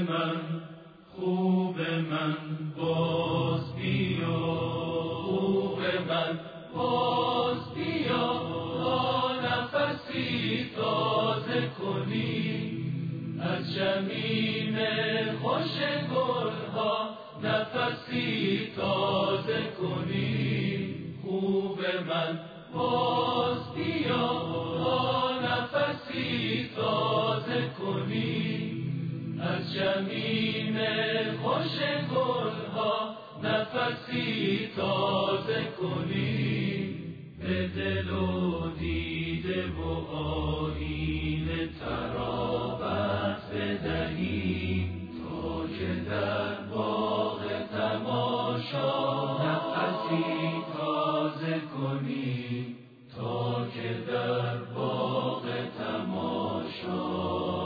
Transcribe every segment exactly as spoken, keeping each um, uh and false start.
من خوب من باز بیا، خوب من باز بیا، تا نفسی تازه کنی از جمیم خوش گلها، نفسی تازه کنی. خوب من باز بیا، تا نفسی تازه کنی از جمیم خوش گلها، نفسی تازه کنی. به دل و دیده و آیینه ترابت بدهیم، تا که در باغ تماشا نفسی تازه کنی، تا که در باغ تماشا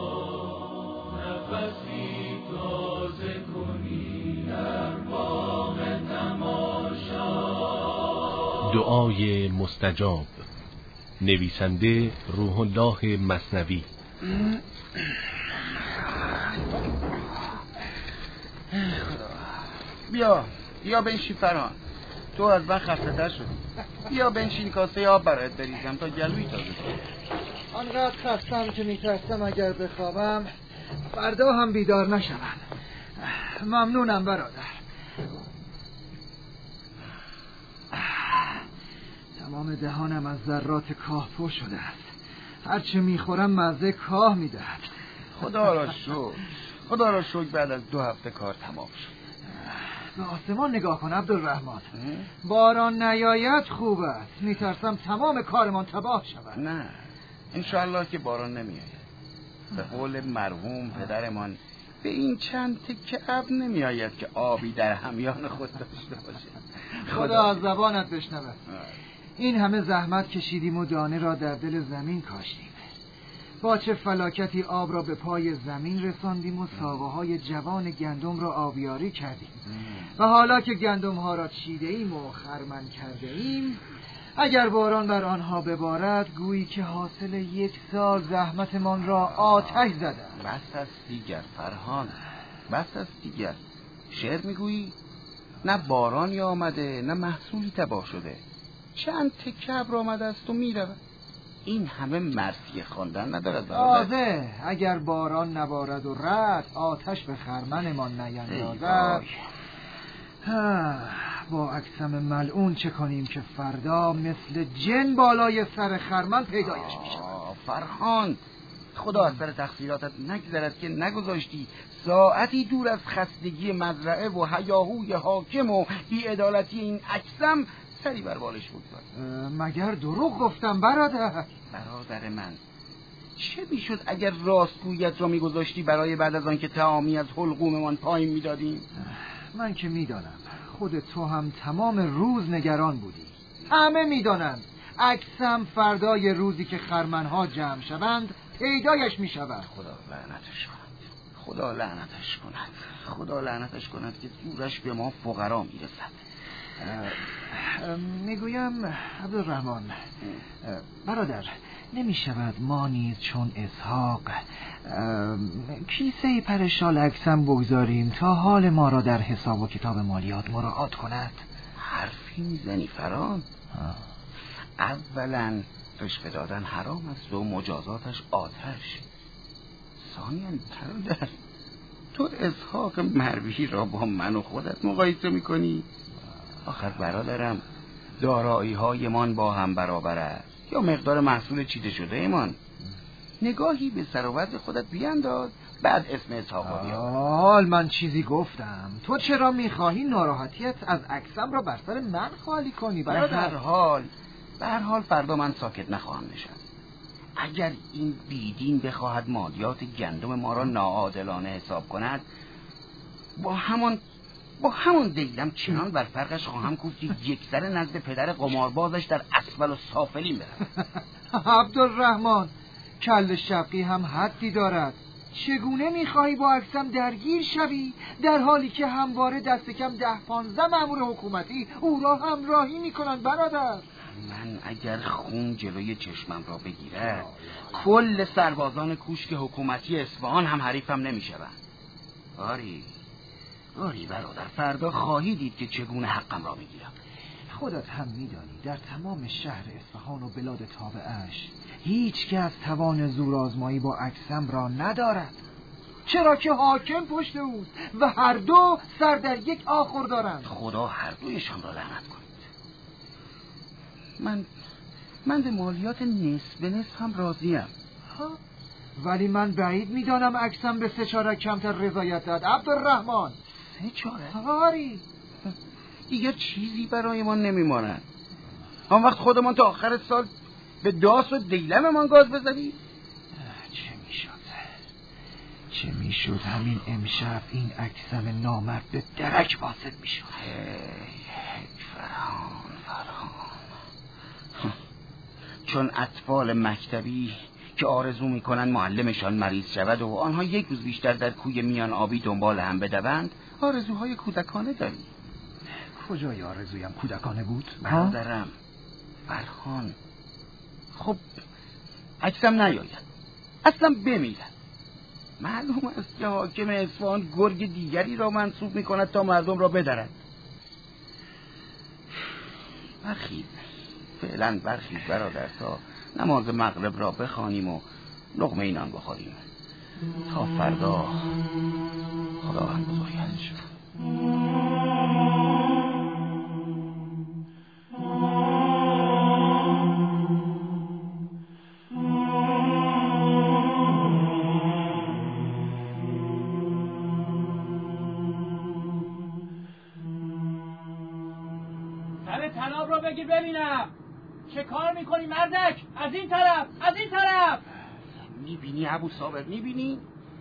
نفسی تازه کنی، در باغ تماشا. دعای مستجاب، نویسنده روح الله مثنوی. بیا بیا بنشین فرهان، تو از من خسته تر شدی. بیا بنشین کاسه آب برایت بریزم تا گلوی تازه کنی. آنقدر خستم که میترسم اگر بخوابم فردا هم بیدار نشوم. ممنونم برادر. تمام دهانم از ذرات کاه پر شده است. هرچه میخورم مزه کاه میدهد. خدا را شکر، خدا را شکر بعد از دو هفته کار تمام شد. به آسمان نگاه کن عبدالرحمن. باران نیاید خوب است. میترسم تمام کارمان تباه شود. نه انشاءالله که باران نمیآید. به قول مرحوم پدرمان به این چند تکه ابر نمیآید که آبی در همیان خود داشته باشه. خدا از زبانت بشنوه. این همه زحمت کشیدیم و دانه را در دل زمین کاشتیم. با چه فلاکتی آب را به پای زمین رساندیم و ساقه های جوان گندم را آبیاری کردیم. و حالا که گندم ها را چیده ایم و خرمن کرده ایم، اگر باران بر آنها ببارد گویی که حاصل یک سال زحمتمان را آتش زدند. بس است دیگر فرهان، بس است دیگر. شعر میگویی؟ نه بارانی آمده نه محصولی تباه شده، چند تکه ابر آمده است و میرود. این همه مرثیه خواندن ندارد برادر. اگر باران نبارد و رد آتش به خرمنمان نیندازد، با اکسم ملعون چه کنیم که فردا مثل جن بالای سر خرمن پیدایش می شود؟ فرهان، خدا از سر تقصیراتت نگذرد که نگذاشتی ساعتی دور از خستگی مزرعه و هیاهوی حاکم و بی‌عدالتی این اکسم سری بر بالش بگذار. مگر دروغ گفتم برادر؟ برادر من، چه میشد اگر راستگوییت را میگذاشتی برای بعد از آن که طعامی از حلقوممان پایین میدادیم؟ من که میدانم خود تو هم تمام روز نگران بودی. همه میدانند اکسم فردای روزی که خرمنها جمع شوند پیدایش میشود. خدا لعنتش کند، خدا لعنتش کند، خدا لعنتش کند که زورش به ما فقرا میرسد. میگویم عبدالرحمن برادر، نمی شود ما نیز چون اسحاق کیسه پرشال اکسم بگذاریم تا حال ما را در حساب و کتاب مالیات مراعات کند؟ حرفی میزنی فران؟ اولا رشوه دادن حرام است و مجازاتش آتش. ثانیاً برادر، تو اسحاق مروی را با من و خودت مقایسه میکنی؟ آخر برادرم، دارایی های من با هم برابر است یا مقدار محصول چیده شده ایمان؟ نگاهی به ثروت خودت بیانداز، بعد اسم اسحاق رو بیار. حال من چیزی گفتم؟ تو چرا میخواهی ناراحتیت از اکسم را بر سر من خالی کنی برادر؟ به هر حال به هر حال فردا من ساکت نخواهم نشست. اگر این بیدین بخواهد مالیات گندم ما را ناعادلانه حساب کند، با همان با همون دیدم چنان بر فرقش خواهم کوفت که یک سر نزد پدر قماربازش در اسفل و سافلین برم. عبدالرحمن، کل شبقی هم حدی دارد. چگونه میخواهی با اکسم درگیر شوی در حالی که همواره دست کم ده پانزده مأمور حکومتی او را همراهی میکنند برادر؟ من اگر خون جلوی چشمم را بگیرد کل سربازان کوشک حکومتی اصفهان هم حریفم نمیشوند. آری آری برادر، فردا خواهی دید که چگونه حقم را میگیرم. خودت هم میدانی در تمام شهر اصفهان و بلاد تابعش هیچ کس توان زورآزمایی با اکثم را ندارد، چرا که حاکم پشت اوست و هر دو سر در یک آخر دارند. خدا هر دویشان را لعنت کنید. من من به مالیات نصف به نصف هم راضیم. ولی من بعید میدانم اکثم به سه چارک کمتر رضایت داد. عبدالرحمن، سه چارک؟ آری دیگر چیزی برای ما نمیماند. آن وقت خودمان تا آخر سال به داس و دیلممان گاز بزنیم. چه میشد چه میشد همین امشب این اکثم نامرد به درک واسط میشد. هی فرهان فرهان چون اطفال مکتبی که آرزو میکنن معلمشان مریض شود و آنها یک روز بیشتر در کوی میان آبی دنبال هم بدوند، آرزوهای کودکانه داری. کجای آرزویم کودکانه بود؟ برادرم فرهان، خب عکسم نیاید، اصلا بمیرد. معلوم است که حاکم اصفهان گرگ دیگری را منصوب میکند تا مردم را بدرد. برخیز، فعلا برخیز برادر، تا نماز مغرب را بخوانیم و لقمه اینان بخوریم تا فردا. خداوند بزرگش شد. سر تناب رو بگیر ببینم چه کار میکنی مردک؟ از این طرف، از این طرف. میبینی ابو صابر، میبینی؟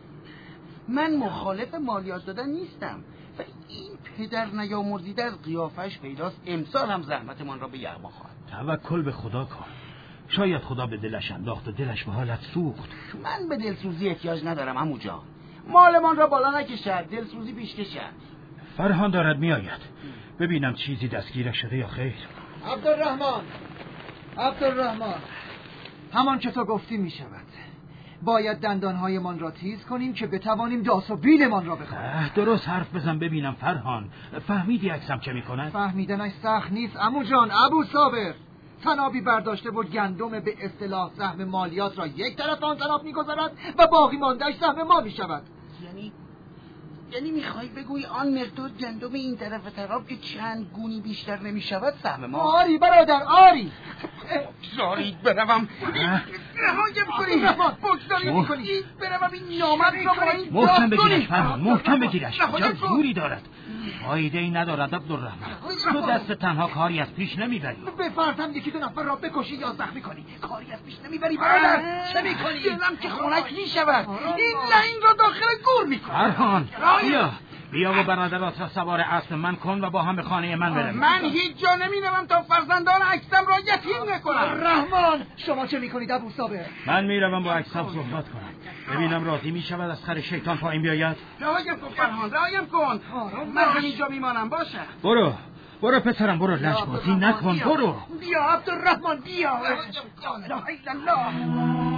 من مخالف مالیات دادن نیستم، ولی این پدر نیامرزیده از قیافش پیداست امسال هم زحمتمان را به یغما خواهد. توکل به خدا کن، شاید خدا به دلش انداخت و دلش به حالت سوخت. من به دلسوزی احتیاج ندارم عمو جان، مالمان را بالا نکشد، دلسوزی پیش کشد. فرهان دارد میآید، ببینم چیزی دستگیرش شده یا خیر. عبدالرحمن عبدالرحمن همان که تو گفتی می شود. باید دندانهایمان را تیز کنیم که بتوانیم داس و بیلمان را بخوریم. درست حرف بزن ببینم فرهان، فهمیدی عکسم چه می کند؟ فهمیدنش سخت نیست عمو جان. ابو صابر تنابی برداشته و گندم به اصطلاح سهم مالیات را یک طرف آن تناب می گذارد و باقی ماندهش سهم ما می شود. یعنی یعنی میخوای بگوی آن مقدار گندم این طرف تناب که چند گونی بیشتر نمی شود سهم ما؟ آری برادر آری. بگذارید بروم، رهایم کنید، بگذارید کنید بروم این نامرد را با این محکم بگیرش فرهان، محکم بگیرش، اینجا زوری دارد. فایده ای ندارد عبدالرحمن، تو دست تنها کاری از پیش نمیبری. بفرضم یکی دو نفر را بکشی یا زخمی کنی، کاری از پیش نمیبری برادر. چه میکنی؟ دلم که خنک میشود، این لعین را داخل گور میکنی. فرهان بیا بیا و برادرات را سوار اسب من کن و با هم به خانه من برویم. من هیچ جا نمیروم تا فرزندان عکسم را یتیم نکنم. رحمان شما چه میکنید ابو صابر؟ من میروم با عکسم صحبت کنم، ببینم راضی میشود از خر شیطان پایین بیاید. رهایم کن فرهان، رهایم کن، من همینجا میمانم. باشه برو برو پسرم، برو لجبازی نکن، برو. بیا عبدالرحمن بیا. لا اله الا الله.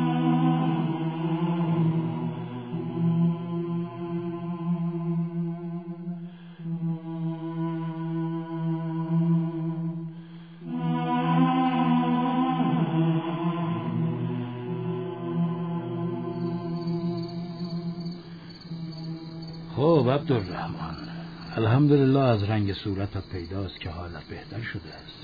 خب عبدالرحمن، الحمدلله از رنگ صورتت پیداست که حالت بهتر شده است.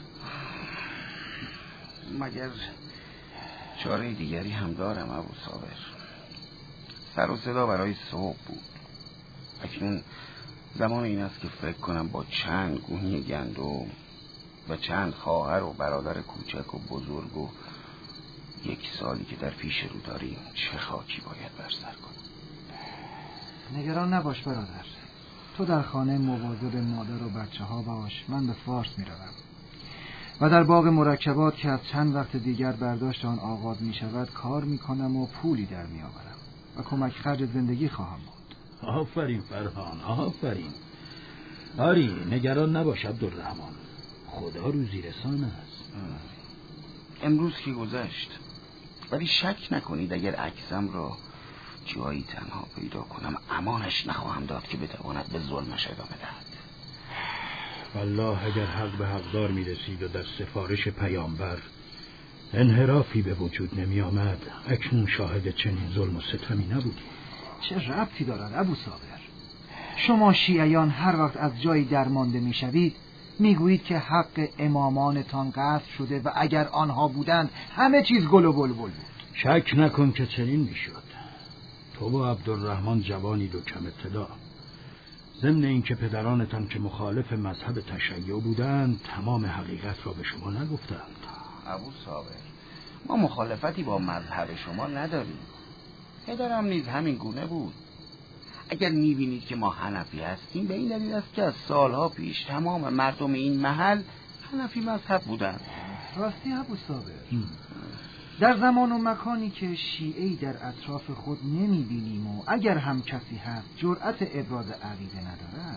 مگر چاره دیگری هم دارم ابو صابر؟ سر و صدا برای صبح بود، اکنون زمان این است که فکر کنم با چند گونی گندم و چند خواهر و برادر کوچک و بزرگ و یک سالی که در پیش رو داریم چه خاکی باید بر سر کنم. نگران نباش برادر، تو در خانه مواظب مادر و بچه ها باش، من به فارس می روم و در باغ مرکبات که از چند وقت دیگر برداشت آن آغاز می شود کار می کنم و پولی در می آورم و کمک خرج زندگی خواهم بود. آفرین فرهان، آفرین. آری نگران نباش عبدالرحمن، خدا روزی رسان است. امروز که گذشت، ولی شک نکنید اگر عکسم را جایی تنها پیدا کنم امانش نخواهم داد که بتواند به ظلمش ادامه دهد. والله اگر حق به حقدار می رسید و در سفارش پیامبر انحرافی به وجود نمی آمد، اکنون شاهد چنین ظلم و ستمی نبودیم. چه ربطی دارد ابو صابر؟ شما شیعیان هر وقت از جایی درمانده می شوید می گویید که حق امامانتان غصب شده و اگر آنها بودند همه چیز گل و بلبل بود. شک نکن که چنین می شد. تو و عبدالرحمن جوانید و کم ابتدا. ضمن اینکه پدرانتان که مخالف مذهب تشیع بودند تمام حقیقت را به شما نگفتند. ابو صابر، ما مخالفتی با مذهب شما نداریم. پدرم نیز همین گونه بود. اگر میبینید که ما حنفی هستیم به این دلیل است که از سالها پیش تمام مردم این محل حنفی مذهب بودند. راستی ابو صابر، در زمان و مکانی که شیعه‌ای در اطراف خود نمیبینیم و اگر هم کسی هست جرأت ابراز عقیده ندارد،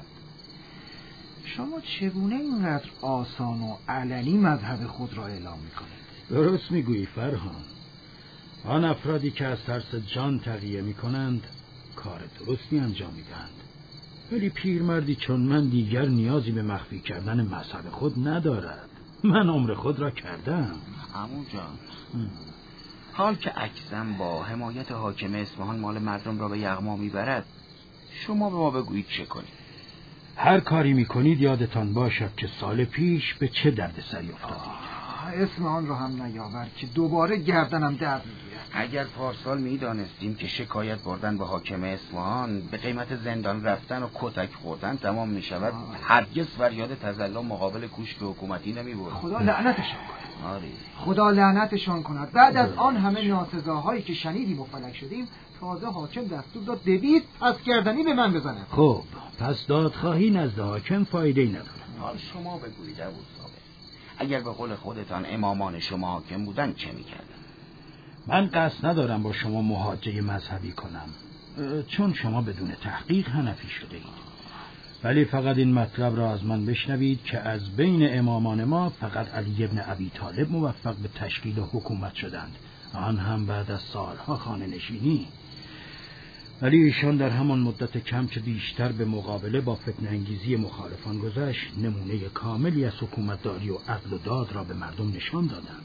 شما چگونه اینقدر آسان و علنی مذهب خود را اعلام میکنید؟ درست میگویی فرهان. آن افرادی که از ترس جان تقیه میکنند کار درستی انجام میدهند، ولی پیرمردی چون من دیگر نیازی به مخفی کردن مذهب خود ندارد. من عمر خود را کردم. عمو جان، حال که عکسم با حمایت حاکم اصفهان مال مردم را به یغما میبرد، شما به ما بگویید چه کنید؟ هر کاری میکنید یادتان باشد که سال پیش به چه دردسری افتادید. اسم آن را هم نیاور که دوباره گردنم درد میگیرد. اگر پارسال میدانستیم که شکایت بردن به حاکم اصفهان به قیمت زندان رفتن و کتک خوردن تمام میشود، هرگز فریاد تظلم مقابل کوشک حکومتی نمیبرد. خدا لعنتشان کند. آری. خدا لعنتشان کند. بعد از آن همه ناسزاهایی که شنیدیم و فلک شدیم، تازه حاکم دستور داد دویست پس گردنی به من بزنه. خب پس دادخواهی نزد حاکم فایده‌ای نداره. حال شما بگویید ابو صابر، اگر به قول خودتان امامان شما حاکم بودن چه میکردن؟ من قصد ندارم با شما محاجه مذهبی کنم، چون شما بدون تحقیق حنفی شده اید. ولی فقط این مطلب را از من بشنوید که از بین امامان ما فقط علی ابن ابی طالب موفق به تشکیل حکومت شدند، آن هم بعد از سالها خانه نشینی. ولی ایشان در همان مدت کم که بیشتر به مقابله با فتنه انگیزی مخالفان گذشت، نمونه کاملی از حکومتداری و عدل و داد را به مردم نشان دادند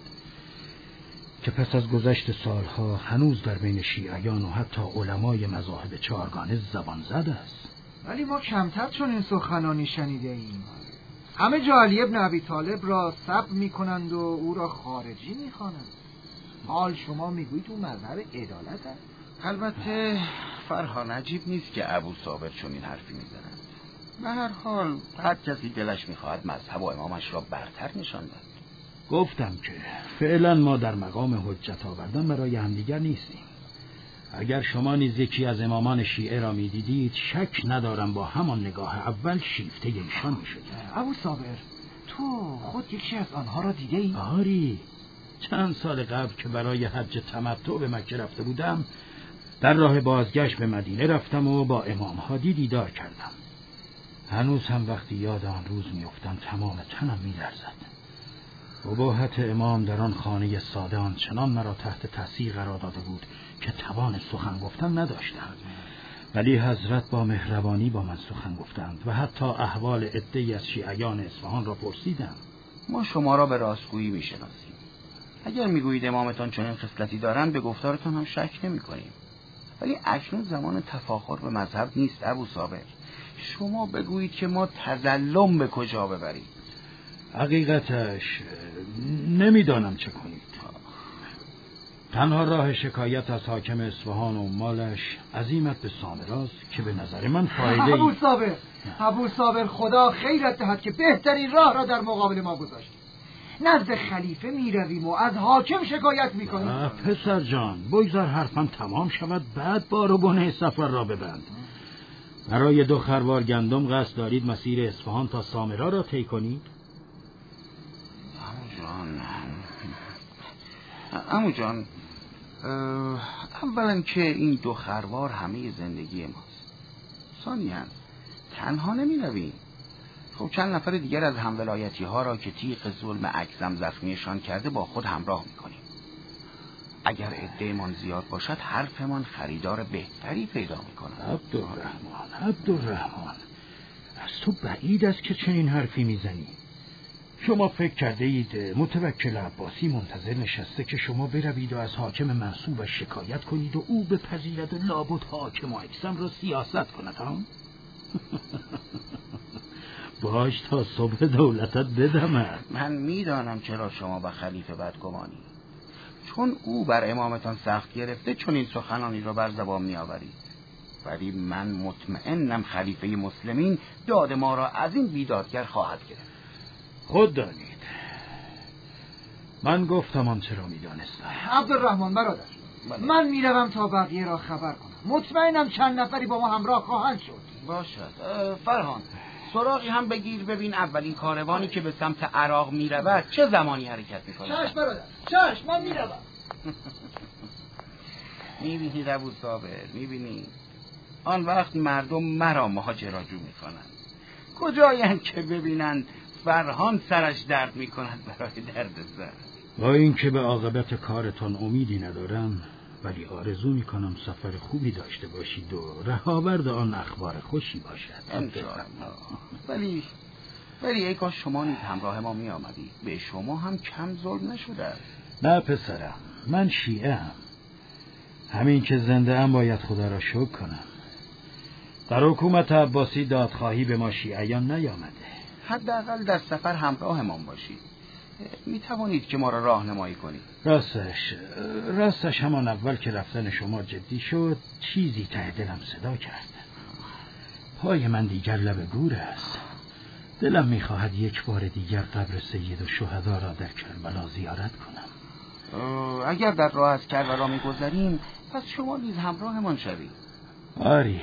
که پس از گذشت سالها هنوز در بین شیعیان و حتی علمای مذاهب چهارگانه زبان زد است. ولی ما کمتر چون این سخنانی شنیده ایم. همه جا علی ابن ابی طالب را سب میکنند و او را خارجی میخوانند. حال شما میگویید او مظهر عدالت است. البته فرهان عجیب نیست که ابو صابر چون این حرفی میزنند. به هر حال هر کسی دلش میخواهد مذهب و امامش را برتر نشان دهد. گفتم که فعلا ما در مقام حجت آوردن برای همدیگر نیستیم. اگر شما نیز یکی از امامان شیعه را میدیدید شک ندارم با همان نگاه اول شیفته ایشان میشد. ابو صابر، تو خود یکی از آنها را دیده ای؟ آری، چند سال قبل که برای حج تمتع به مکه رفته بودم، در راه بازگشت به مدینه رفتم و با امام هادی دیدار کردم. هنوز هم وقتی یاد آن روز میافتم تمام تنم میلرزد. اباحت امام در آن خانه ساده آنچنان مرا تحت تاثیر قرار داده بود که توان سخن گفتن نداشتم، ولی حضرت با مهربانی با من سخن گفتند و حتی احوال عده‌ای از شیعیان اصفهان را پرسیدم. ما شما را به راستگویی میشناسیم. اگر میگویید امامتان چنین خصلتی دارند به گفتارتان هم شک نمی‌کنیم. ولی اکنون زمان تفاخر به مذهب نیست ابو صابر. شما بگویید که ما تظلم به کجا ببریم. حقیقتش نمیدانم چه کنید. تنها راه شکایت از حاکم اصفهان و مالش عزیمت به سامراست که به نظر من فایده ابو صابر، ابو صابر خدا خیرت دهد که بهترین راه را در مقابل ما گذاشت. نزد خلیفه می رویم و از حاکم شکایت می کنیم. پسر جان بگذار حرفم تمام شود بعد بار و بنه سفر را ببند. برای دو خروار گندم قصد دارید مسیر اصفهان تا سامرا را طی کنید؟ عمو جان عمو جان اولا که این دو خروار همه زندگی ماست. ثانیاً تنها نمی رویم. خب چند نفر دیگر از همولایتی ها را که تیغ ظلم اکزم زخمیشان کرده با خود همراه می کنیم. اگر عده‌مان زیاد باشد حرفمان خریدار بهتری پیدا می‌کند. عبدالرحمن عبدالرحمن از تو بعید است که چنین حرفی میزنی. شما فکر کرده اید متوکل عباسی منتظر نشسته که شما بروید و از حاکم منصوبش شکایت کنید و او بپذیرد و لابد حاکم و اکسم را سیاست کند ها؟ باش تا صبح دولتت بدمد. من میدانم چرا شما به خلیفه بدگمانی، چون او بر امامتان سخت گرفته چون این سخنانی را بر زبان میآورید، ولی من مطمئنم خلیفه مسلمین داد ما را از این بیدادگر خواهد گرفت. خود دانید. من گفتم آنچه را میدانستم. عبدالرحمن برادر، من میروم تا بقیه را خبر کنم. مطمئنم چند نفری با ما همراه خواهند شد. باشد. فرهان، سراغی هم بگیر ببین اولین کاروانی که به سمت عراق میرود چه زمانی حرکت میکند. چشم برادر، چشم، من میروم. میبینی ابو صابر، میبینی آن وقت مردم مرا مهاجراجو میکنند، کجایند که ببینند فرهان سرش درد میکند برای درد سر. با این که به عاقبت کارتان امیدی ندارم، ولی آرزو میکنم سفر خوبی داشته باشید و رهاورد آن اخبار خوشی باشد. ولی ولی ای کاش شما نیز همراه ما می آمدید. به شما هم کم ظلم نشده است. نه پسرم، من شیعه هم. همین که زنده ام باید خدا را شکر کنم. در حکومت عباسی دادخواهی به ما شیعیان نیامده. حداقل در سفر همراهمان باشید. می توانید که ما را راهنمایی کنید. راستش راستش همان اول که رفتن شما جدی شد چیزی ته دلم صدا کرد. پای من دیگر لب گور است. دلم میخواهد یک بار دیگر قبر سید الشهدا را در کربلا زیارت کنم. اگر در راه از کربلا میگذریم پس شما نیز همراهمان شوید. آری،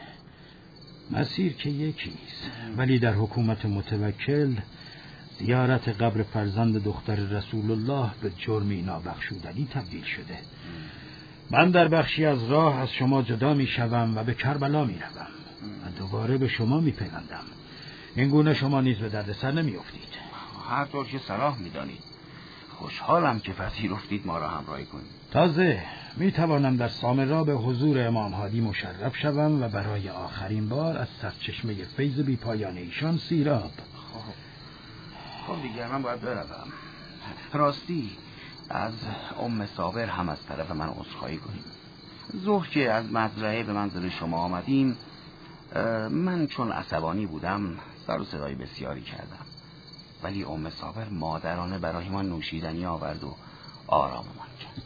مسیر که یکیست، ولی در حکومت متوکل زیارت قبر فرزند دختر رسول الله به جرمی نابخشودنی تبدیل شده. من در بخشی از راه از شما جدا می شوم و به کربلا می روم و دوباره به شما می پیوندم. این گونه شما نیز به درد سر نمی افتید. هر طور که صلاح می دانید. خوشحالم که پذیرفتید ما را همراهی کنید. تازه می توانم در سامرا به حضور امام هادی مشرف شوم و برای آخرین بار از سرچشمه فیض بی پایان ایشان سیراب. خب دیگر من باید بروم. راستی از ام صابر هم از طرف من عذرخواهی کنیم. ظهر که از مزرعه به منزل شما آمدیم من چون عصبانی بودم سر و صدای بسیاری کردم، ولی ام صابر مادرانه برای ما نوشیدنی آورد و آراممان کرد.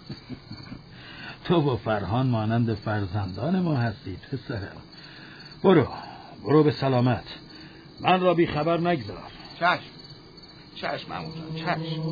تو با فرهان مانند فرزندان ما هستید پسرم. برو برو به سلامت. من را بی خبر نگذار. چشم چشم عمو جان، چشم.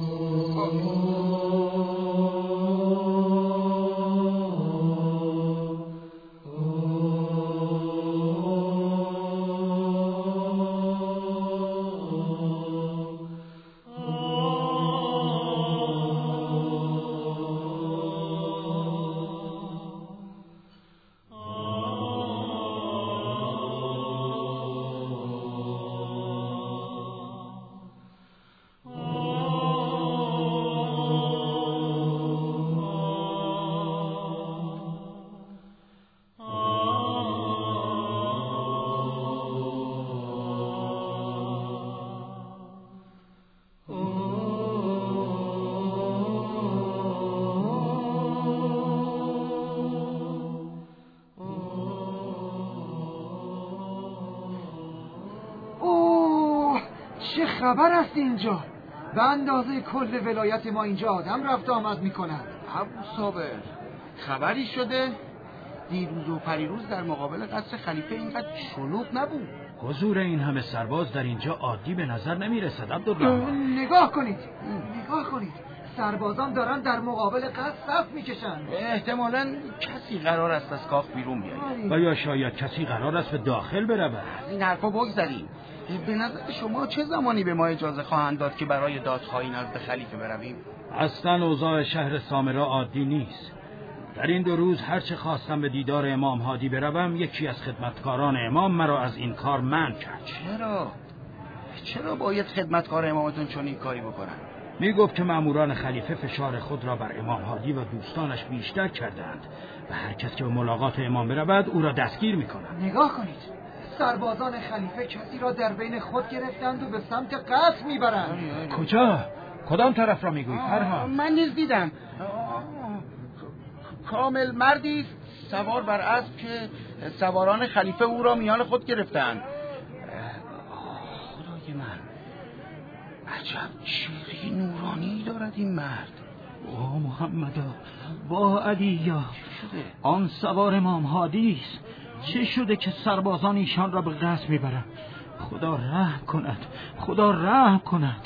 چه خبر است اینجا؟ به اندازه کل ولایت ما اینجا آدم رفت آمد میکنن. ابو صابر خبری شده؟ دیروز و پریروز در مقابل قصر خلیفه اینقدر شلوغ نبود. حضور این همه سرباز در اینجا عادی به نظر نمی رسد عبدالرحمن. نگاه کنید نگاه کنید سربازان دارن در مقابل قصر صف میکشن. احتمالاً کسی قرار است از کاخ بیرون بیاید. و یا شاید کسی قرار است به داخل برود. از این حرفا بگذریم. به نظر شما چه زمانی به ما اجازه خواهند داد که برای دادخواهی نزد خلیفه برویم؟ اصلا اوضاع شهر سامرا عادی نیست. در این دو روز هرچه خواستم به دیدار امام هادی بروم یکی از خدمتکاران امام مرا از این کار منع کرد. چرا؟ چرا باید خدمتکار امامتون چون این کاری بکنن؟ میگفت که ماموران خلیفه فشار خود را بر امام هادی و دوستانش بیشتر کردند و هر کس که به ملاقات امام برود او را دستگیر میکنند. نگاه کنید، سربازان خلیفه کسی را در بین خود گرفتند و به سمت قتل میبرند. کجا؟ کدام طرف را میگویی فرمان؟ من نیز دیدم. کامل مردی سوار بر اسب که سواران خلیفه او را میان خود گرفتند. خدای من، عجب چهره نورانی دارد این مرد. او محمدا، با علیا، آن سوار امام هادی است. چه شده که سربازان ایشان را به قتل میبرند؟ خدا رحم کند، خدا رحم کند.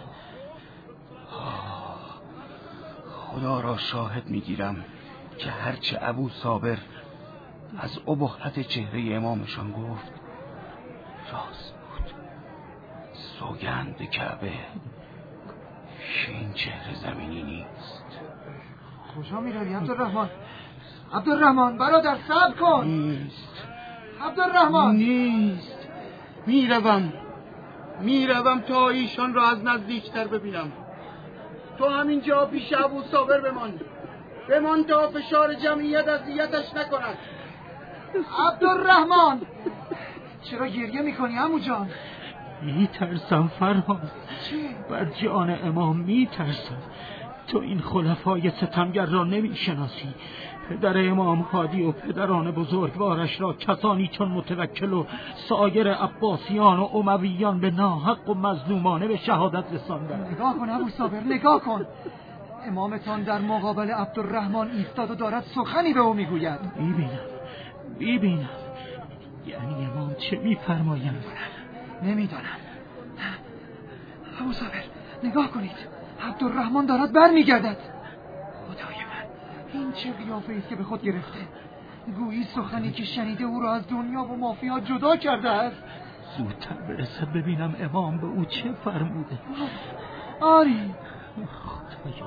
خدا را شاهد میگیرم که هرچه ابو صابر از ابهت چهره امامشان گفت راست بود. سوگند کعبه که این چهره زمینی نیست. کجا میروی عبدالرحمن؟ عبدالرحمن برادر صبر کن. نیست عبدالرحمن نیست میروم میروم تا ایشان را از نزدیکتر ببینم. تو همینجا پیش ابو صابر بمان بمان تا فشار جمعیت اذیتش نکند. عبدالرحمن چرا گریه میکنی عمو جان؟ میترسم فرهاد، بر جان امام میترسم. تو این خلفای ستمگر را نمیشناسی. پدر امام هادی و پدران بزرگوارش را کسانی چون متوکل و سایر عباسیان و امویان به ناحق و مظلومانه به شهادت رساندند. نگاه کن ابو صابر، نگاه کن. امامتان در مقابل عبدالرحمن ایستاد و دارد سخنی به او میگوید. میبینم میبینم یعنی امام چه میفرمایند؟ نمیدانم. ابو صابر نگاه کنید، عبدالرحمن دارد بر میگردد. خدای من، این چه قیافه است که به خود گرفته؟ گویی سخنی که شنیده او را از دنیا و مافیا جدا کرده است. زودتر برسد ببینم امام به او چه فرموده. آری خدای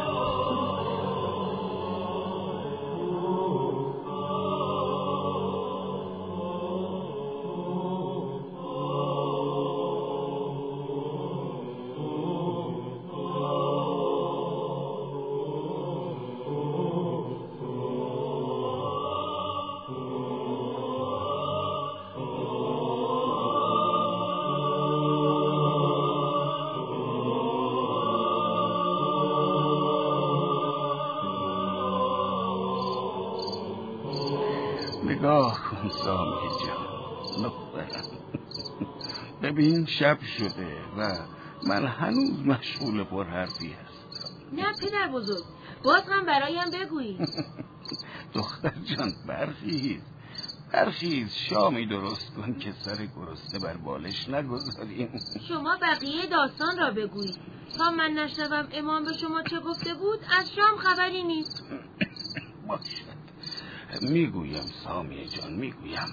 نگاه کن سامی جان، نخبرم. ببین شب شده و من هنوز مشغول پر حرفی هستم. نه پدر بزرگ، باز هم برایم بگویی. دختر جان برخیز برخیز، شامی درست کن که سر گرسنه بر بالش نگذاریم. شما بقیه داستان را بگویید تا من نشنوم امام به شما چه گفته بود. از شام خبری نیست. باشد میگویم سامی جان، میگویم.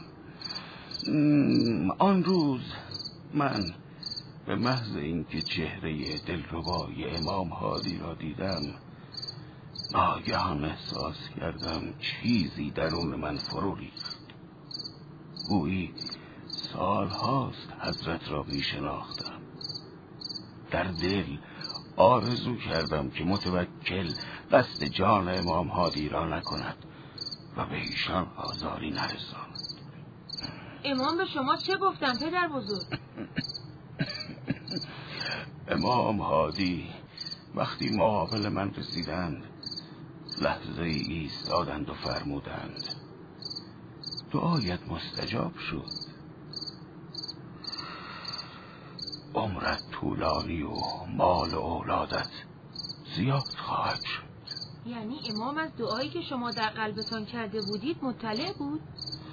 آن روز من به محض اینکه چهره دلربای امام هادی را دیدم، ناگهان احساس کردم چیزی درون من فرو ریخت. گویی سالهاست حضرت را میشناختم. در دل آرزو کردم که متوکل قصد جان امام هادی را نکند و به ایشان آزاری نرساند. امام به شما چه گفتن پدر بزرگ؟ امام هادی وقتی مقابل من رسیدند لحظه ای ایستادند و فرمودند دعایت مستجاب شد. عمرت طولانی و مال و اولادت زیاد خواهد شد. یعنی امام از دعایی که شما در قلبتان کرده بودید مطلع بود؟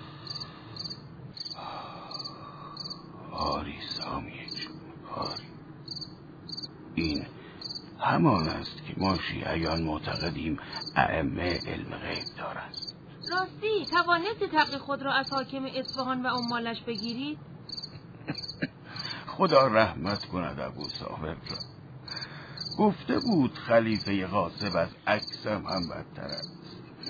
آری سامی جون، آری. این همان است که ما شیعیان معتقدیم ائمه علم غیب دارند. راستی توانست تقی خود را از حاکم اصفهان و امالش بگیرید؟ خدا رحمت کند ابو صابر را. گفته بود خلیفه غاصب از عکسم هم بدتر است.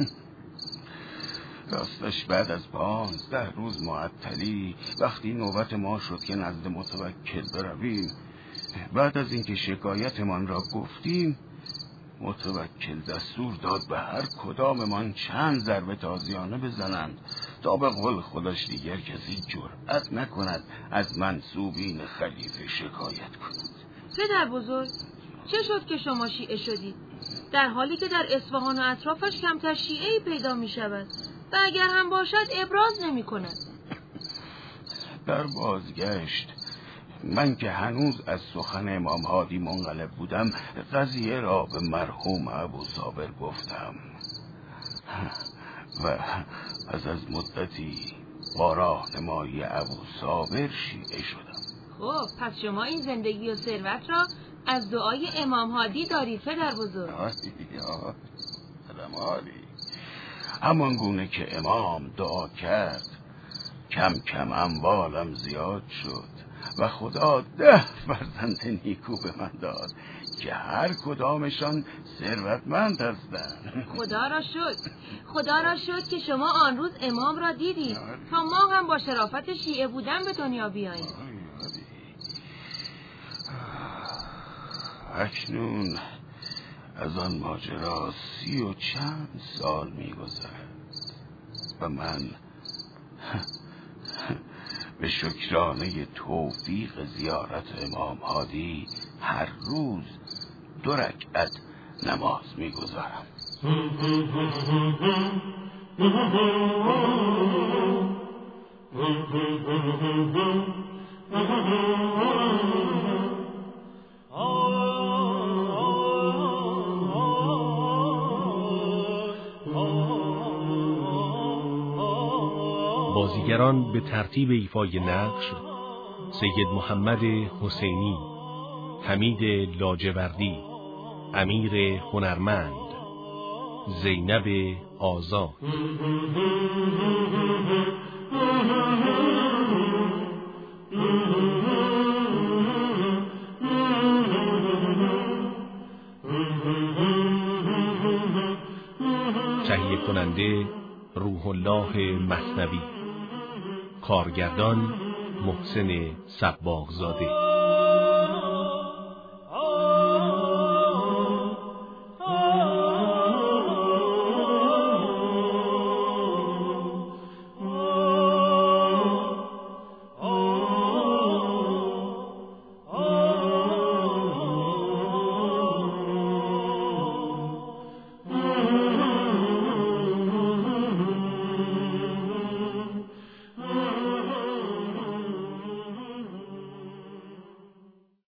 راستش بعد از پانزده روز معطلی وقتی نوبت ما شد که نزد متوکل برویم، بعد از اینکه شکایتمان را گفتیم متوکل دستور داد به هر کداممان چند ضربه تازیانه بزنند تا به قول خودش دیگر کسی جرأت نکند از منسوبین خلیفه شکایت کند. پدر بزرگ، چه شد که شما شیعه شدید در حالی که در اصفهان و اطرافش کمتر شیعه‌ای پیدا می شود و اگر هم باشد ابراز نمی کند؟ در بازگشت من که هنوز از سخن امام هادی منقلب بودم قضیه را به مرحوم ابو صابر گفتم و پس از مدتی با راهنمایی ابو صابر شیعه شدم. خب پس شما این زندگی و ثروت را از دعای امام هادی دارید پدر بزرگ. همان گونه که امام دعا کرد کم کم اموالم زیاد شد و خدا ده فرزند نیکو به من داد که هر کدامشان ثروتمند هستند. خدا را شکر، خدا را شکر که شما آن روز امام را دیدید تا ما هم با شرافت شیعه بودن به دنیا بیاییم. اکنون از آن ماجرا سی و چند سال می‌گذرد و من به شکرانه توفیق زیارت امام هادی هر روز دو رکعت نماز می‌گزارم. بازیگران به ترتیب ایفای نقش: سید محمد حسینی، حمید لاجوردی، امیر هنرمند، زینب آزاد. تهیه کننده روح الله مثنوی. کارگردان محسن صباغزاده.